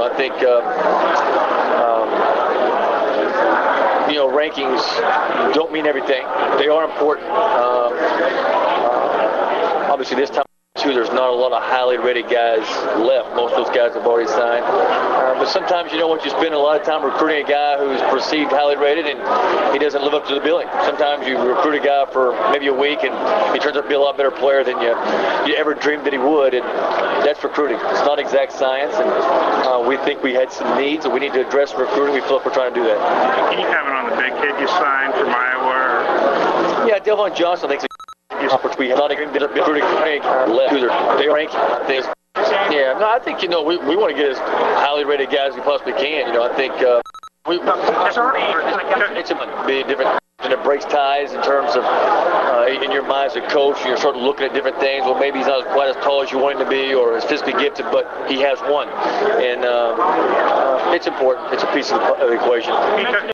I think rankings don't mean everything. They are important. Obviously, this time too, there's not a lot of highly rated guys left. Most of those guys have already signed. But sometimes, once you spend a lot of time recruiting a guy who's perceived highly rated and he doesn't live up to the billing. Sometimes you recruit a guy for maybe a week and he turns out to be a lot better player than you ever dreamed that he would. And that's recruiting. It's not exact science. And we think we had some needs that we need to address in recruiting. We feel like we're trying to do that. Can you comment on the big kid you signed from Iowa? Yeah, Delvon Johnson thinks we have not even been recruiting left. They rank things. Yeah, no, I think, we want to get as highly rated guys as we possibly can. I think it's a bit different. And it breaks ties in terms of, in your mind as a coach, you're sort of looking at different things. Well, maybe he's not quite as tall as you want him to be or as physically gifted, but he has one. And it's important. It's a piece of the equation.